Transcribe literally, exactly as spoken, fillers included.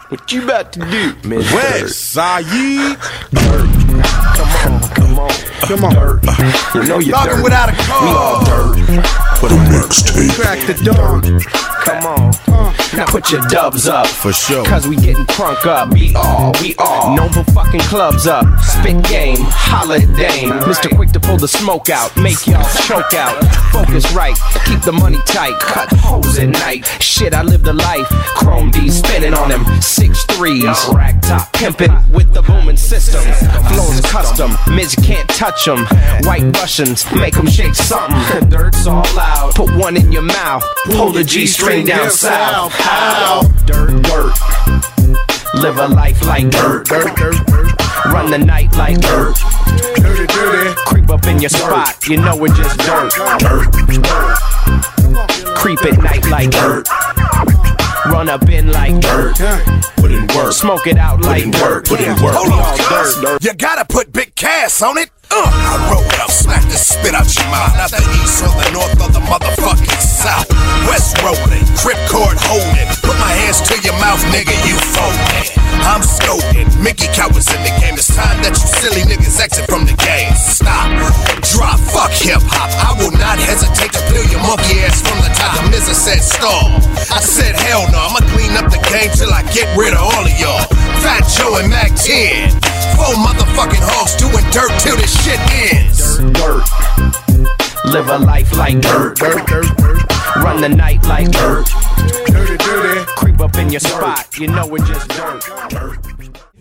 What you about to do, Mister West Side? Dirt. Come on, come on, come on. Dirt. You know you're Talking dirt. without a cause. We all dirt. Put a mixtape. Crack the dawn. Come on. Now put your dubs up. For sure. Cause we getting crunk up. We all, we all. Known for fucking clubs up. Spit game, holla at Dame. Mister Quick to pull the smoke out. Make y'all choke out. Focus right, keep the money tight. Cut hoes at night. Shit, I live the life. Chrome D spinning on them. Six threes. Rack top pimping with the booming system. Flows custom. Mids can't touch them. White Russians make them shake something. Dirt's all out. Put one in your mouth. Pull the G string down south. How? Dirt, dirt. Live a life like dirt. Dirt, dirt, dirt. Run the night like dirt. Dirty, dirty. Creep up in your spot. You know we're just dirt. Dirt. Creep at night like dirt. Run up in like dirt. Put in work. Smoke it out like dirt. Put in work. We all dirt. You gotta put big cash on it. Uh, I roll up, smack the spit out your mouth. Not the east or the north or the motherfucking south. West rolling, grip cord holding. Put my hands to your mouth, nigga, you folding. I'm scoping. Mickey Cat was in the game. It's time that you silly niggas exit from the game. Stop, drop, fuck hip hop. I will not hesitate to peel your monkey ass from the top. The Mizza said stall. I said hell no. I'ma clean up the game till I get rid of all of y'all. Fat Joe and Mac ten. Four motherfucking hogs doing dirt till this shit ends. Dirt, dirt. Live a life like dirt. Dirt, dirt, dirt. Run the night like dirt. Dirty, dirty. Creep up in your spot. You know we're just dirt.